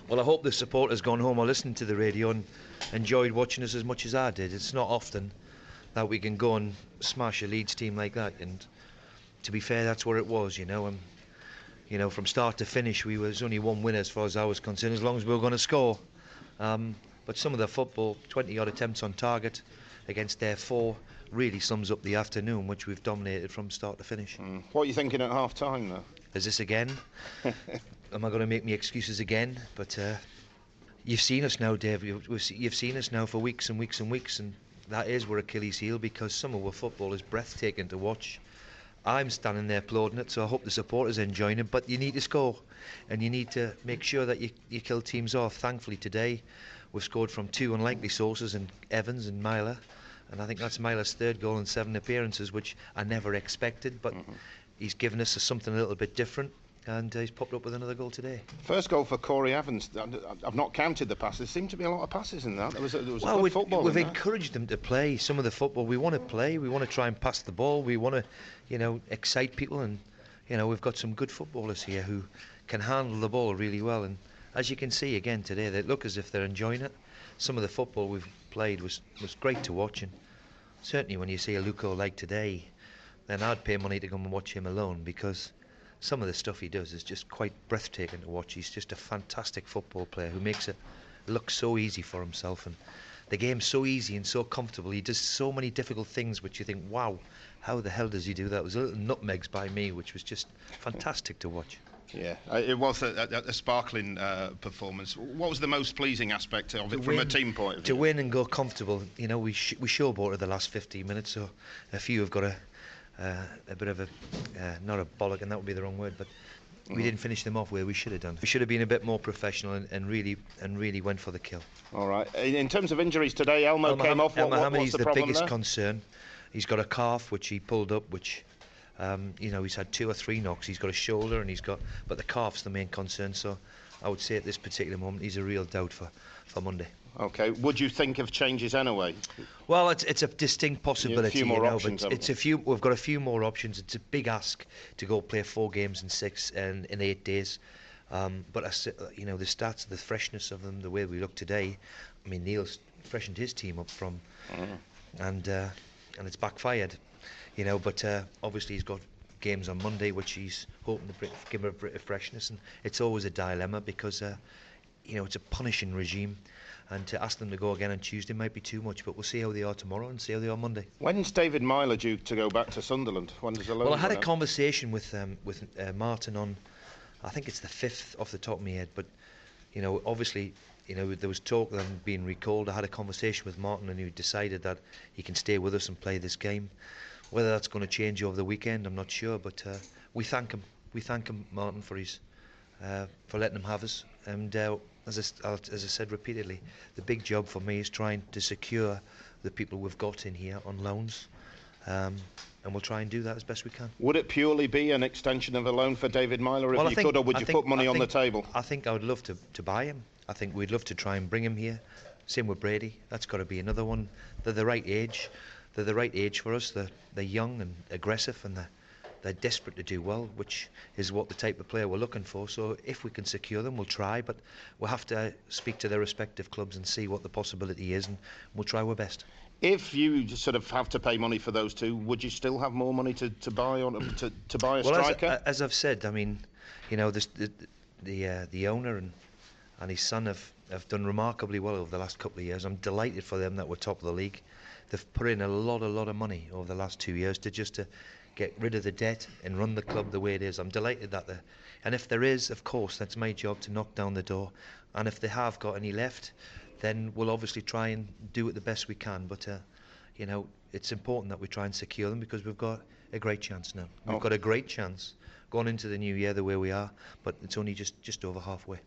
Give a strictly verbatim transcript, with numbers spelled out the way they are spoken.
Well, I hope the supporters gone home or listened to the radio and enjoyed watching us as much as I did. It's not often that we can go and smash a Leeds team like that, and to be fair, that's what it was, you know. And you know, from start to finish, we was only one winner as far as I was concerned, as long as we were going to score. Um, but some of the football, twenty odd attempts on target against their four, really sums up the afternoon, which we've dominated from start to finish. Mm. What are you thinking at half time, though? Is this again? Am I going to make me excuses again? But uh, you've seen us now, Dave. You've, you've seen us now for weeks and weeks and weeks, and that is our Achilles heel, because some of our football is breathtaking to watch. I'm standing there applauding it, so I hope the supporters are enjoying it. But you need to score, and you need to make sure that you, you kill teams off. Thankfully today, we've scored from two unlikely sources in Evans and Myler, and I think that's Myler's third goal in seven appearances, which I never expected. But mm-hmm. he's given us something a little bit different, and uh, he's popped up with another goal today. First goal for Corey Evans. I've not counted the passes. There seemed to be a lot of passes in that. There was a, there was well, a good we've, football. We've in encouraged them to play some of the football. We want to play. We want to try and pass the ball. We want to, you know, excite people. And, you know, we've got some good footballers here who can handle the ball really well. And as you can see again today, they look as if they're enjoying it. Some of the football we've played was, was great to watch. And certainly when you see a Luco like today, then I'd pay money to come and watch him alone, because some of the stuff he does is just quite breathtaking to watch. He's just a fantastic football player who makes it look so easy for himself, and the game's so easy and so comfortable. He does so many difficult things which you think, wow, how the hell does he do that? It was a little nutmegs by me, which was just fantastic to watch. Yeah, it was a, a, a sparkling uh, performance. What was the most pleasing aspect of it to from win, a team point of view? To win and go comfortable. You know, we sh we showboated the last fifteen minutes, so a few have got a uh, a bit of a uh, not a bollock, and that would be the wrong word, but we mm. didn't finish them off where we should have done. We should have been a bit more professional and, and really and really went for the kill. All right. In terms of injuries today, Elmo El came off. El What, Mohamed, what's he's the, the problem biggest there? concern. He's got a calf which he pulled up, which um, you know, he's had two or three knocks. He's got a shoulder, and he's got, but the calf's the main concern. So I would say at this particular moment, he's a real doubt for for Monday. Okay. Would you think of changes anyway? Well, it's it's a distinct possibility. Yeah, a few more you know, options. But it's a few. We've got a few more options. It's a big ask to go play four games in six and in eight days. Um, but I, you know, the stats, the freshness of them, the way we look today. I mean, Neil's freshened his team up from, mm. and uh, and it's backfired. You know, but uh, obviously he's got games on Monday, which he's hoping to give a bit of freshness, and it's always a dilemma because uh, you know, it's a punishing regime, and to ask them to go again on Tuesday might be too much. But we'll see how they are tomorrow and see how they are Monday. When's David Myler due to go back to Sunderland? When does the loan Well, I had a out? conversation with um, with uh, Martin on, I think it's the fifth off the top of my head, but you know, obviously, you know, there was talk of them being recalled. I had a conversation with Martin, and he decided that he can stay with us and play this game. Whether that's going to change over the weekend, I'm not sure, but uh, we thank him. We thank him, Martin, for his uh, for letting him have us. And uh, as I, as I said repeatedly, the big job for me is trying to secure the people we've got in here on loans, um, and we'll try and do that as best we can. Would it purely be an extension of a loan for David Myler if well, you think, could, or would I you think, put money I on think, the table? I think I would love to, to buy him. I think we'd love to try and bring him here. Same with Brady. That's got to be another one. They're the right age. They're the right age for us. They're, they're young and aggressive, and they're, they're desperate to do well, which is what the type of player we're looking for. So if we can secure them, we'll try, but we'll have to speak to their respective clubs and see what the possibility is, and we'll try our best. If you sort of have to pay money for those two, would you still have more money to, to buy on to, to buy a well, striker? As, as I've said, I mean, you know, this, the the uh, the owner and and his son have have done remarkably well over the last couple of years. I'm delighted for them that we're top of the league. They've put in a lot, a lot of money over the last two years to just to get rid of the debt and run the club the way it is. I'm delighted that they're, and if there is, of course, that's my job to knock down the door. And if they have got any left, then we'll obviously try and do it the best we can. But uh, you know, it's important that we try and secure them, because we've got a great chance now. We've oh. got a great chance going into the new year the way we are, but it's only just just over halfway.